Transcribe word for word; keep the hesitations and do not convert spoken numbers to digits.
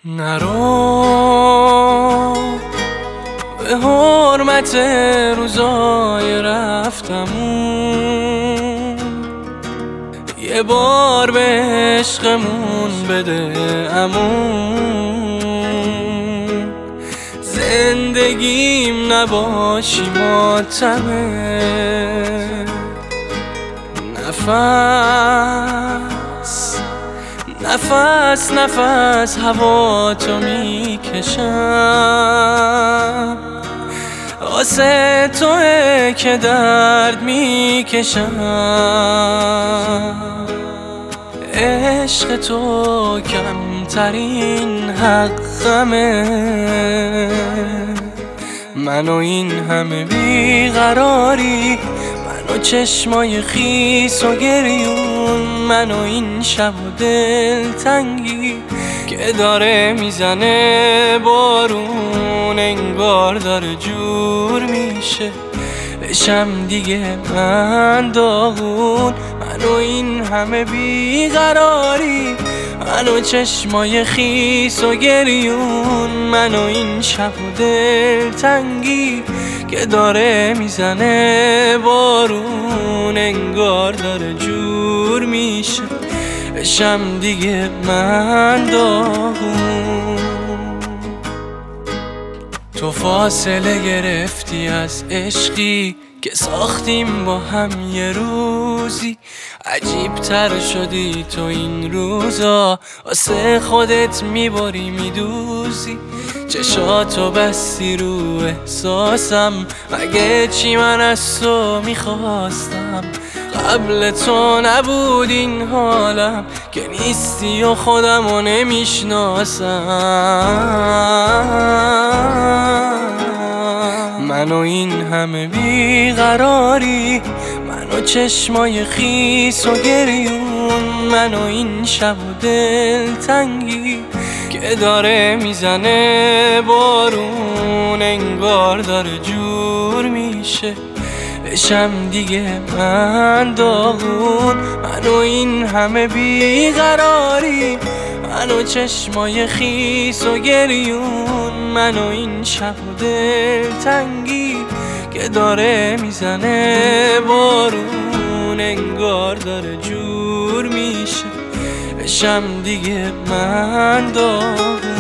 نرو به حرمت روزای رفتمون، یه بار به عشقمون بده امون. زندگیم نباشی ماتمه، نفس نفس نفس هوا تو میکشم، واسه توه که درد میکشم. عشق تو کمترین حقمه، من و این همه بیقراری، من و چشمای خیس و گریون، من و این شب و دلتنگی که داره میزنه بارون، انگار داره جور میشه بشم دیگه من داغون. من و این همه بیقراری، من و چشمای خیس و گریون، من و این شب و دلتنگی که داره میزنه بارون، انگار داره جور میشه بشم دیگه من داغون. تو فاصله گرفتی از عشقی که ساختیم با هم یه روزی، عجیب تر شدی تو این روزا، واسه خودت میباری میدوزی. چشاتو بستی رو احساسم، مگه چی من از تو میخواستم؟ قبل تو نبود این حالم که نیستی و خودمو نمیشناسم. من و این همه بیقراری، من و چشمای خیس و گریون، من و این شب و دلتنگی که داره میزنه بارون، انگار داره جور میشه بشم دیگه من داغون. من و این همه بیقراری، من و چشمای خیس و گریون، من و این شب و دلتنگی که داره میزنه بارون، انگار داره جور میشه بشم دیگه من داغون.